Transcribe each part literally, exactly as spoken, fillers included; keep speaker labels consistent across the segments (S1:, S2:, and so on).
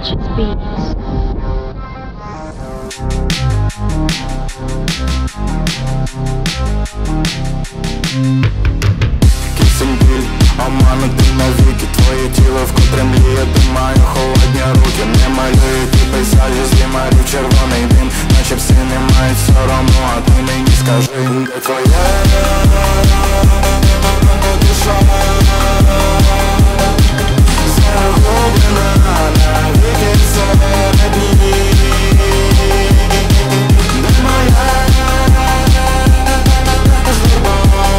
S1: Purchase beats.
S2: Кисень біль, оманутий навіки. Твоє тіло вкотре мліє, тримаю холодні руки. Не малюю ті пейзажі, знімаю червоний дим. Наче пси не мають сорому, а ти мені скажи, де твоя душа загублена навіки середні. Де моя журба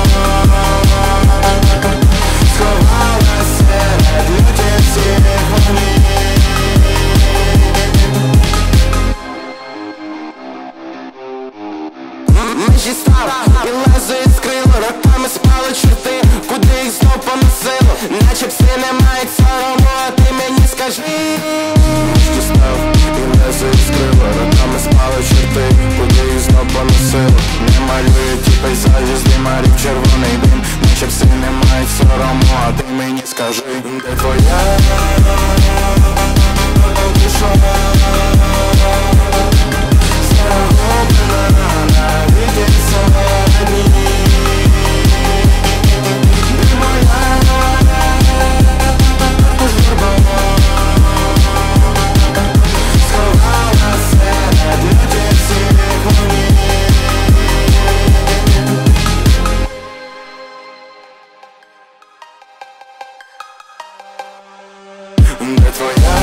S2: сховалась серед люті всіх вогнів. Межі став і лезо іскрило, роками спали чорти, куди їх знов поносило. Наче пси не мають сорому, а ти мені скажи. Межі став і лезо іскрило, роками спали чорти, куди їх знов поносило. Не малюю ті пейзажі, знімаю червоний дим. Наче пси не мають сорому, а ти мені скажи, де твоя душа загублена навіки середні. Де моя журба сховала серед люті всіх вогнів. Де твоя